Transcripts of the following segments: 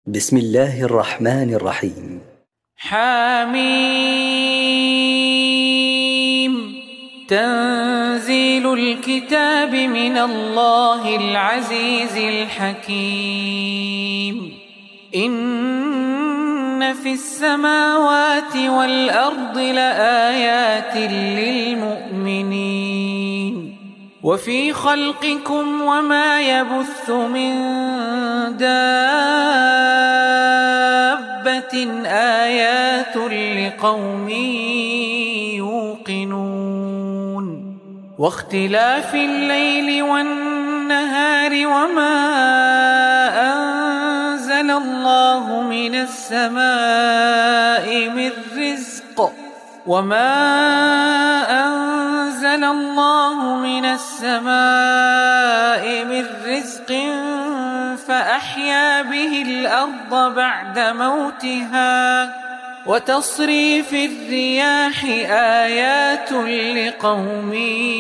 بسم الله الرحمن الرحيم. حميم. تنزيل الكتاب من الله العزيز الحكيم. إن في السماوات والأرض لآيات للمؤمنين وفي خلقكم وما يبث من دابة آيات لقوم يوقنون واختلاف الليل والنهار وما أنزل الله من السماء من رزق فأحيا به الأرض بعد موتها وتصريف الرياح آيات لقوم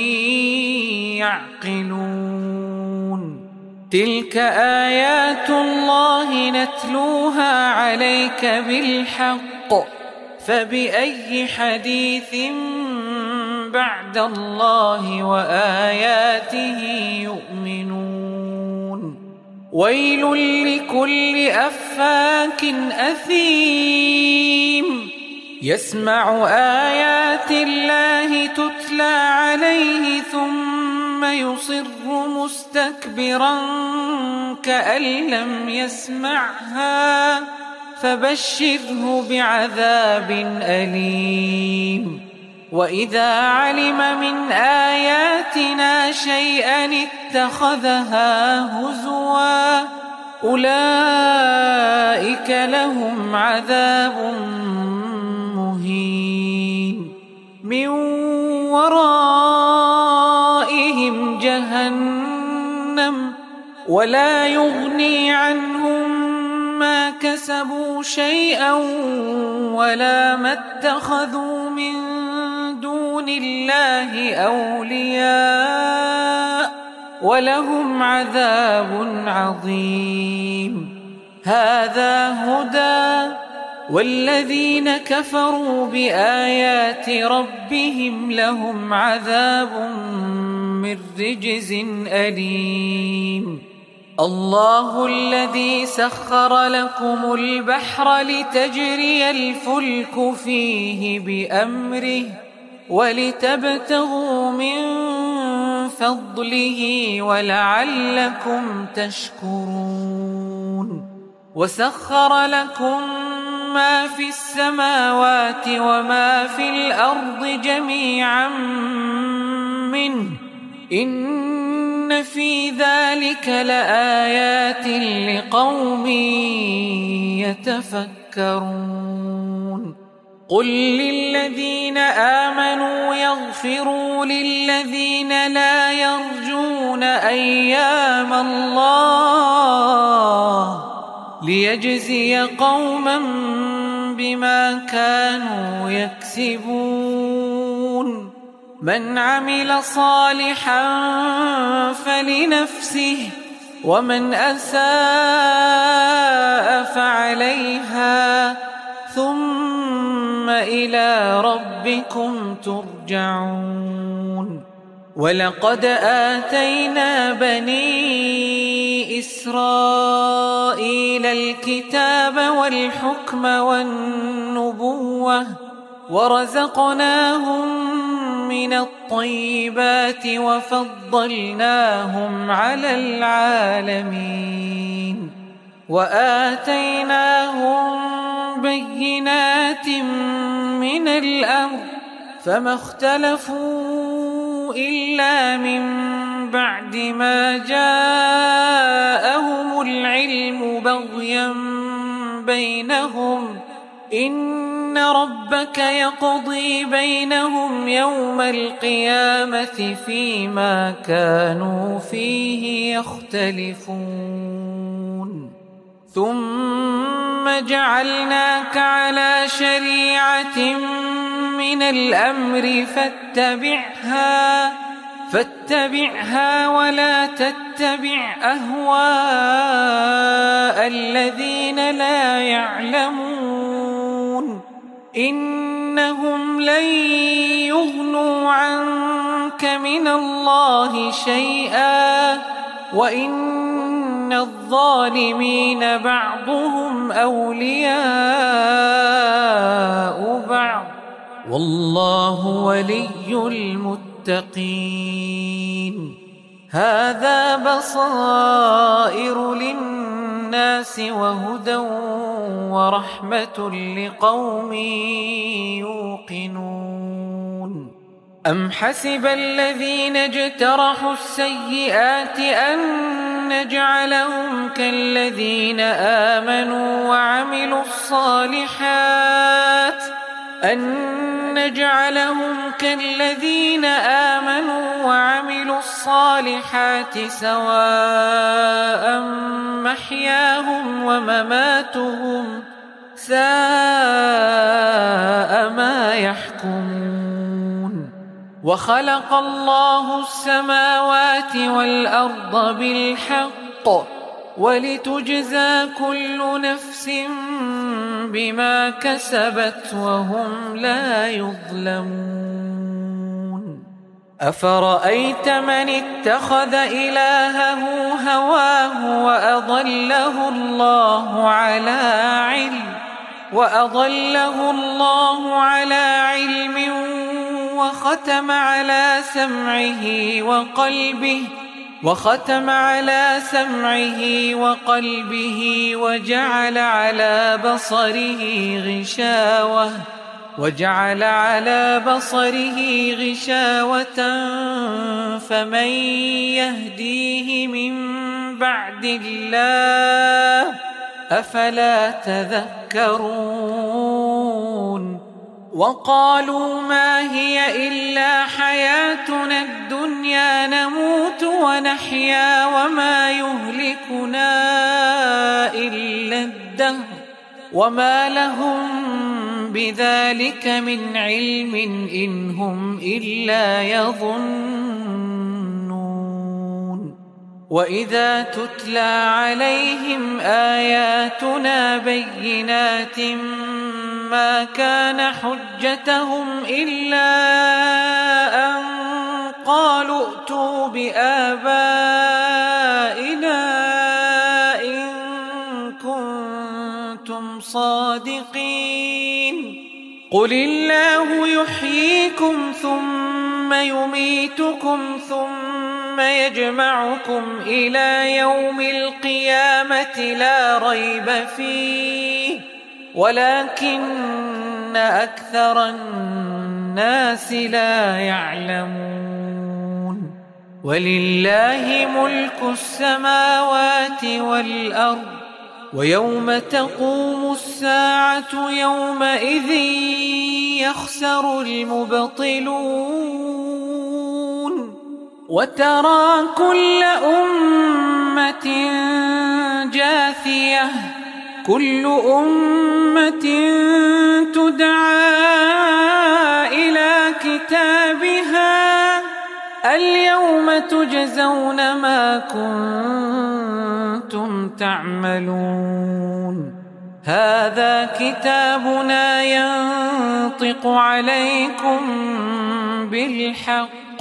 يعقلون تلك آيات الله نتلوها عليك بالحق فبأي حديث بعد الله وآياته يؤمنون ويل لكل أفاك أثيم يسمع آيات الله تتلى عليه ثم يصر مستكبرا كأن لم يسمعها فبشره بعذاب أليم وإذا علم من آياتنا شيئا اتخذها هزوا أولئك لهم عذاب مهين من ورائهم جهنم ولا يغني عنهم ما كسبوا شيئا ولا ما اتخذوا من دون الله أولياء ولهم عذاب عظيم هذا هدى والذين كفروا بآيات ربهم لهم عذاب من رجز أليم الله الذي سخر لكم البحر لتجري الفلك فيه بأمره ولتبتغوا من فضله ولعلكم تشكرون وسخر لكم ما في السماوات وما في الأرض جميعا منه إن في ذلك لآيات لقوم يتفكرون قل للذين آمنوا يغفروا للذين لا يرجون أيام الله ليجزي قوما بما كانوا يكسبون من عمل صالحا فلنفسه ومن أساء فعليها ثم إلى ربكم ترجعون ولقد آتينا بني إسرائيل الكتاب والحكم والنبوة ورزقناهم من الطيبات وفضلناهم على العالمين وآتيناهم بينات من الأمر فما اختلفوا إلا من بعد ما جاءهم العلم بغيا بينهم إن ربك يقضي بينهم يوم القيامة فيما كانوا فيه يختلفون ثم جعلناك على شريعة من الأمر فاتبعها ولا تتبع أهواء الذين لا يعلمون إنهم لن يغنوا عنك من الله شيئا وإن الظالمين بعضهم أولياء بعض والله ولي المتقين هذا بصائر للناس وهدى ورحمة لقوم يوقنون أم حسب الذين اجترحوا السيئات أن نجعلهم كالذين آمنوا وعملوا الصالحات سواء محياهم ومماتهم ساء ما يحكمون وخلق الله السماوات والأرض بالحق ولتجزى كل نفس بما كسبت وهم لا يظلمون أفرأيت من اتخذ إلهه هواه وأضله الله على علم وختم على سمعه وقلبه وجعل على بصره غشاوة فمن يهديه من بعد الله أفلا تذكرون وقالوا ما هي إلا حياتنا الدنيا نموت ونحيا وما يهلكنا إلا الدهر وما لهم بذلك من علم إن هم إلا يظنون وإذا تتلى عليهم آياتنا بينات ما كان حجتهم إلا أن قالوا ائتوا بآبائنا إن كنتم صادقين قل الله يحييكم ثم يميتكم ثم يجمعكم إلى يوم القيامة لا ريب فيه ولكن أكثر الناس لا يعلمون ولله ملك السماوات والأرض ويوم تقوم الساعة يومئذ يخسر المبطلون وترى كل أمة جاثية كل أمة تدعى إلى كتابها اليوم تجزون ما كنتم تعملون هذا كتابنا ينطق عليكم بالحق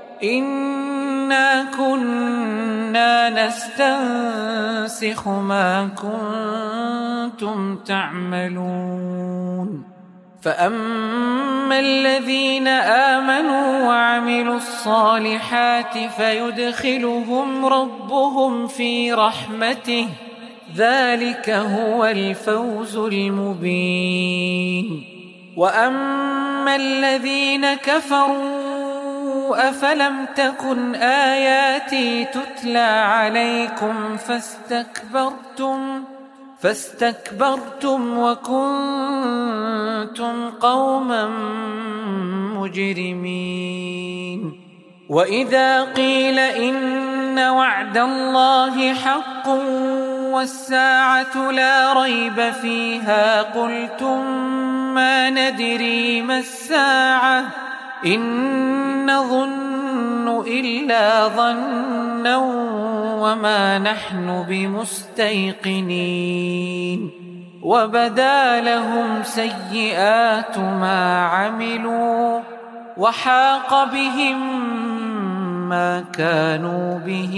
إنا كنا نستنسخ ما كنتم تعملون فأما الذين آمنوا وعملوا الصالحات فيدخلهم ربهم في رحمته ذلك هو الفوز المبين وأما الذين كفروا أفلم تكن آياتي تتلى عليكم فاستكبرتم وكنتم قوما مجرمين وإذا قيل إن وعد الله حق والساعة لا ريب فيها قلتم ما ندري ما الساعة إن نظن إلا ظنا وما نحن بمستيقنين وبدا لهم سيئات ما عملوا وحاق بهم ما كانوا به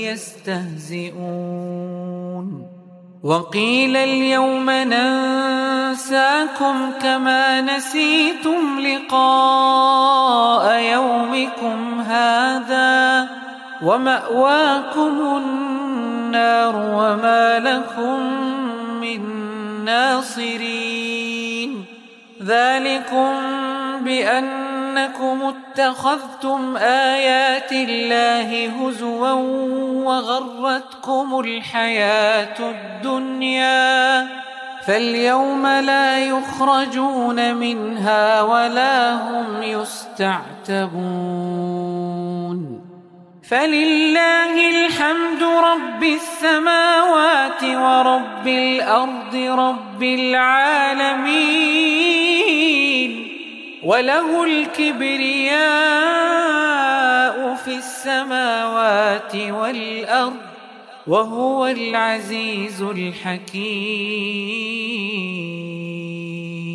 يستهزئون وقيل اليوم ننساكم كما نسيتم لقاء يومكم هذا ومأواكم النار وما لكم من ناصرين ذلكم بأنكم اتخذتم آيات الله هزوا وغرتكم الحياة الدنيا فاليوم لا يخرجون منها ولا هم يستعتبون فلله الحمد رب السماوات ورب الأرض رب العالمين وله الكبرياء في السماوات والأرض وهو العزيز الحكيم.